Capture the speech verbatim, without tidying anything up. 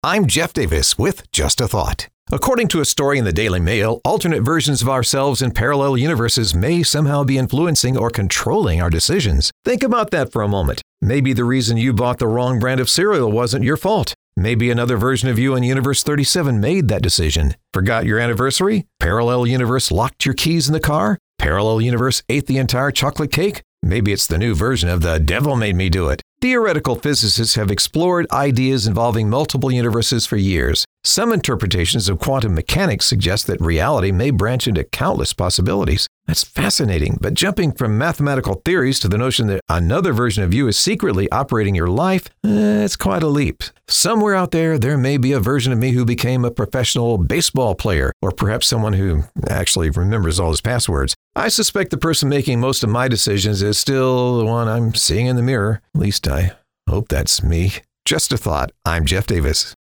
I'm Jeff Davis with Just a Thought. According to a story in the Daily Mail, alternate versions of ourselves in parallel universes may somehow be influencing or controlling our decisions. Think about that for a moment. Maybe the reason you bought the wrong brand of cereal wasn't your fault. Maybe another version of you in Universe thirty-seven made that decision. Forgot your anniversary? Parallel universe locked your keys in the car? Parallel universe ate the entire chocolate cake? Maybe it's the new version of the devil made me do it. Theoretical physicists have explored ideas involving multiple universes for years. Some interpretations of quantum mechanics suggest that reality may branch into countless possibilities. That's fascinating, but jumping from mathematical theories to the notion that another version of you is secretly operating your life, eh, it's quite a leap. Somewhere out there, there may be a version of me who became a professional baseball player, or perhaps someone who actually remembers all his passwords. I suspect the person making most of my decisions is still the one I'm seeing in the mirror. At least I hope that's me. Just a thought. I'm Jeff Davis.